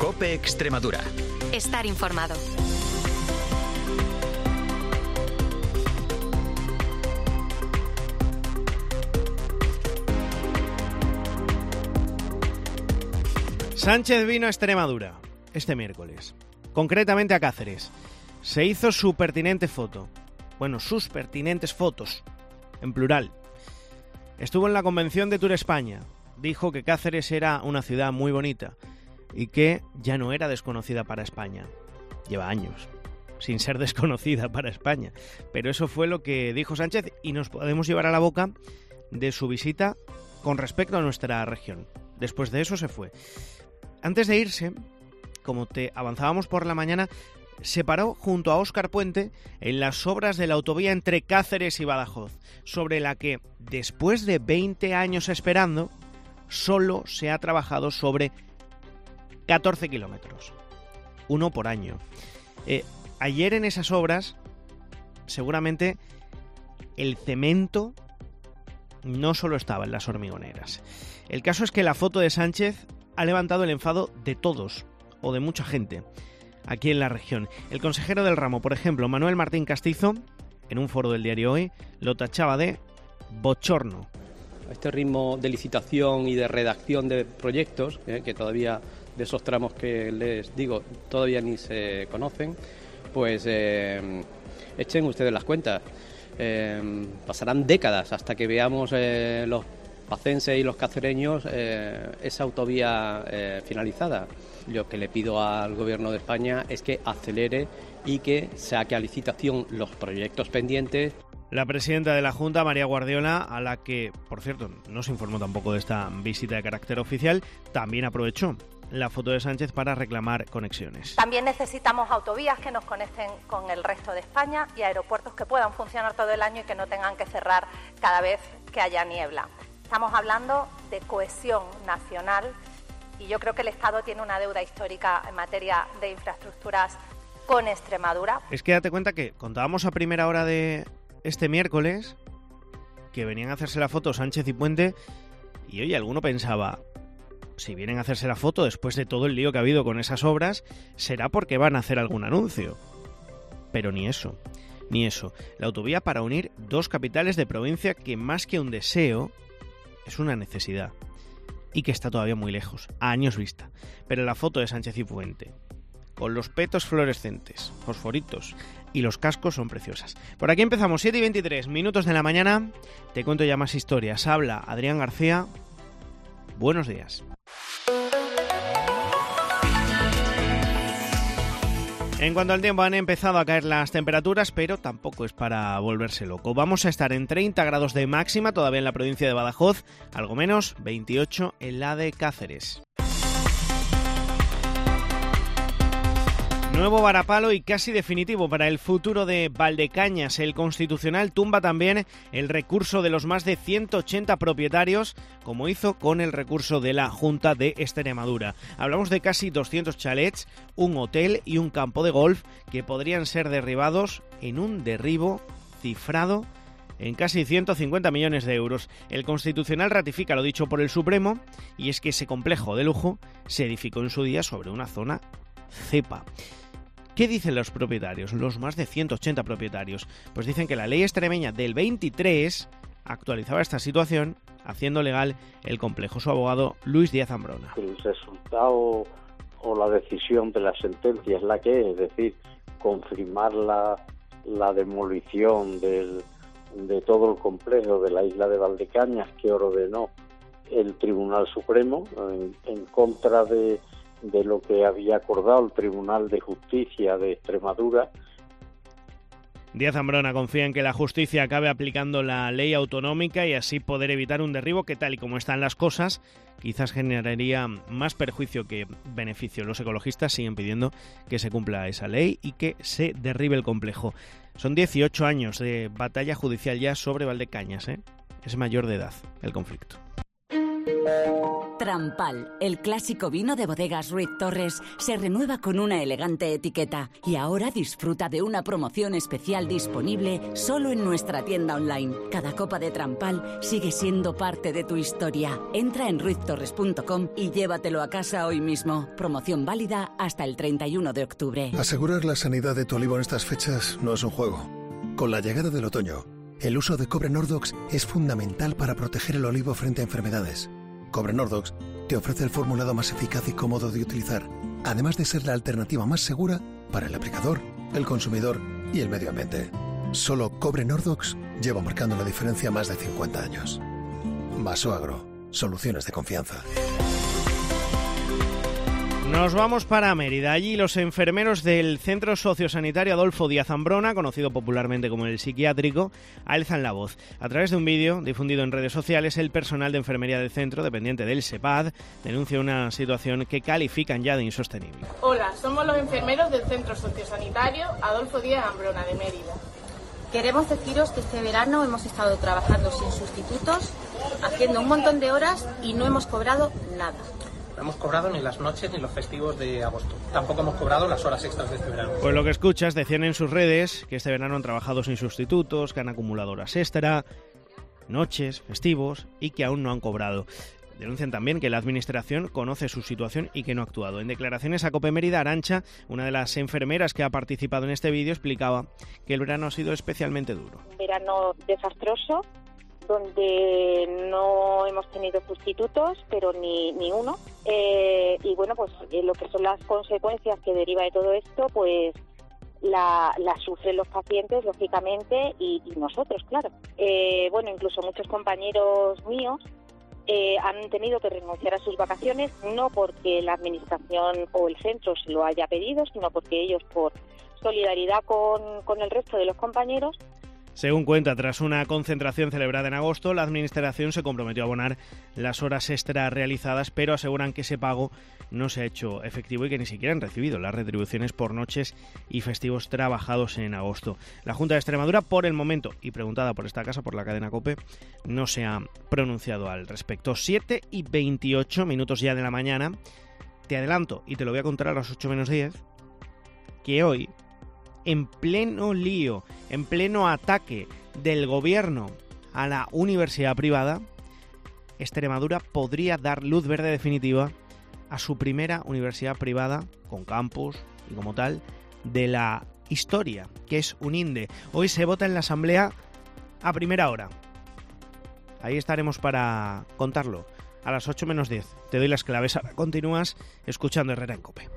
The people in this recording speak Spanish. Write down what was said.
COPE Extremadura. Estar informado. Sánchez vino a Extremadura este miércoles, concretamente a Cáceres. Se hizo su pertinente foto. Bueno, sus pertinentes fotos, en plural. Estuvo en la convención de Tour España. Dijo que Cáceres era una ciudad muy bonita y que ya no era desconocida para España. Lleva años sin ser desconocida para España. Pero eso fue lo que dijo Sánchez y nos podemos llevar a la boca de su visita con respecto a nuestra región. Después de eso se fue. Antes de irse, como te avanzábamos por la mañana, se paró junto a Óscar Puente en las obras de la autovía entre Cáceres y Badajoz, sobre la que, después de 20 años esperando, solo se ha trabajado sobre 14 kilómetros, uno por año. Ayer en esas obras, seguramente el cemento no solo estaba en las hormigoneras. El caso es que la foto de Sánchez ha levantado el enfado de todos, o de mucha gente, aquí en la región. El consejero del ramo, por ejemplo, Manuel Martín Castizo, en un foro del diario Hoy, lo tachaba de bochorno. Este ritmo de licitación y de redacción de proyectos, que todavía de esos tramos que les digo todavía ni se conocen, pues echen ustedes las cuentas. Pasarán décadas hasta que veamos los pacenses y los cacereños esa autovía finalizada. Lo que le pido al Gobierno de España es que acelere y que saque a licitación los proyectos pendientes. La presidenta de la Junta, María Guardiola, a la que, por cierto, no se informó tampoco de esta visita de carácter oficial, también aprovechó la foto de Sánchez para reclamar conexiones. También necesitamos autovías que nos conecten con el resto de España y aeropuertos que puedan funcionar todo el año y que no tengan que cerrar cada vez que haya niebla. Estamos hablando de cohesión nacional y yo creo que el Estado tiene una deuda histórica en materia de infraestructuras con Extremadura. Es que date cuenta que contábamos a primera hora de este miércoles que venían a hacerse la foto Sánchez y Puente y oye, alguno pensaba, si vienen a hacerse la foto después de todo el lío que ha habido con esas obras, será porque van a hacer algún anuncio. Pero ni eso. La autovía para unir dos capitales de provincia que más que un deseo es una necesidad y que está todavía muy lejos, a años vista. Pero la foto de Sánchez y Puente, con los petos fluorescentes, fosforitos y los cascos son preciosas. Por aquí empezamos, 7:23 minutos de la mañana. Te cuento ya más historias. Habla Adrián García. Buenos días. En cuanto al tiempo, han empezado a caer las temperaturas, pero tampoco es para volverse loco. Vamos a estar en 30 grados de máxima todavía en la provincia de Badajoz, algo menos, 28 en la de Cáceres. Nuevo varapalo y casi definitivo para el futuro de Valdecañas. El Constitucional tumba también el recurso de los más de 180 propietarios, como hizo con el recurso de la Junta de Extremadura. Hablamos de casi 200 chalets, un hotel y un campo de golf que podrían ser derribados en un derribo cifrado en casi 150 millones de euros. El Constitucional ratifica lo dicho por el Supremo, y es que ese complejo de lujo se edificó en su día sobre una zona cepa. ¿Qué dicen los propietarios, los más de 180 propietarios? Pues dicen que la ley extremeña del 23 actualizaba esta situación, haciendo legal el complejo. Su abogado, Luis Díaz Ambrona. El resultado o la decisión de la sentencia es la que es decir, confirmar la demolición de todo el complejo de la isla de Valdecañas que ordenó el Tribunal Supremo en contra de lo que había acordado el Tribunal de Justicia de Extremadura. Díaz Ambrona confía en que la justicia acabe aplicando la ley autonómica y así poder evitar un derribo que, tal y como están las cosas, quizás generaría más perjuicio que beneficio. Los ecologistas siguen pidiendo que se cumpla esa ley y que se derribe el complejo. Son 18 años de batalla judicial ya sobre Valdecañas, Es mayor de edad el conflicto. Trampal, el clásico vino de Bodegas Ruiz Torres, se renueva con una elegante etiqueta y ahora disfruta de una promoción especial disponible solo en nuestra tienda online. Cada copa de Trampal sigue siendo parte de tu historia. Entra en ruiztorres.com y llévatelo a casa hoy mismo. Promoción válida hasta el 31 de octubre. Asegurar la sanidad de tu olivo en estas fechas no es un juego. Con la llegada del otoño, el uso de cobre Nordox es fundamental para proteger el olivo frente a enfermedades. Cobre Nordox te ofrece el formulado más eficaz y cómodo de utilizar, además de ser la alternativa más segura para el aplicador, el consumidor y el medio ambiente. Solo Cobre Nordox lleva marcando la diferencia más de 50 años. Vasoagro, soluciones de confianza. Nos vamos para Mérida. Allí los enfermeros del Centro Sociosanitario Adolfo Díaz Ambrona, conocido popularmente como el psiquiátrico, alzan la voz. A través de un vídeo difundido en redes sociales, el personal de enfermería del centro, dependiente del SEPAD, denuncia una situación que califican ya de insostenible. Hola, somos los enfermeros del Centro Sociosanitario Adolfo Díaz Ambrona de Mérida. Queremos deciros que este verano hemos estado trabajando sin sustitutos, haciendo un montón de horas y no hemos cobrado nada. No hemos cobrado ni las noches ni los festivos de agosto. Tampoco hemos cobrado las horas extras de este verano. Pues lo que escuchas, decían en sus redes que este verano han trabajado sin sustitutos, que han acumulado horas extra, noches, festivos y que aún no han cobrado. Denuncian también que la Administración conoce su situación y que no ha actuado. En declaraciones a COPE Mérida, Arantxa, una de las enfermeras que ha participado en este vídeo, explicaba que el verano ha sido especialmente duro. Verano desastroso, donde no hemos tenido sustitutos, pero ni uno. Y bueno, pues lo que son las consecuencias que deriva de todo esto, pues la sufren los pacientes, lógicamente, y nosotros, claro. Bueno, incluso muchos compañeros míos han tenido que renunciar a sus vacaciones, no porque la Administración o el centro se lo haya pedido, sino porque ellos, por solidaridad con el resto de los compañeros. Según cuenta, tras una concentración celebrada en agosto, la Administración se comprometió a abonar las horas extra realizadas, pero aseguran que ese pago no se ha hecho efectivo y que ni siquiera han recibido las retribuciones por noches y festivos trabajados en agosto. La Junta de Extremadura, por el momento, y preguntada por esta casa, por la cadena COPE, no se ha pronunciado al respecto. 7:28 ya de la mañana. Te adelanto, y te lo voy a contar a las 8 menos 10, que hoy, en pleno lío, en pleno ataque del gobierno a la universidad privada, Extremadura podría dar luz verde definitiva a su primera universidad privada con campus y como tal de la historia, que es UNINDE. Hoy se vota en la Asamblea a primera hora. Ahí estaremos para contarlo a las 8 menos 10. Te doy las claves. Ahora continúas escuchando Herrera en COPE.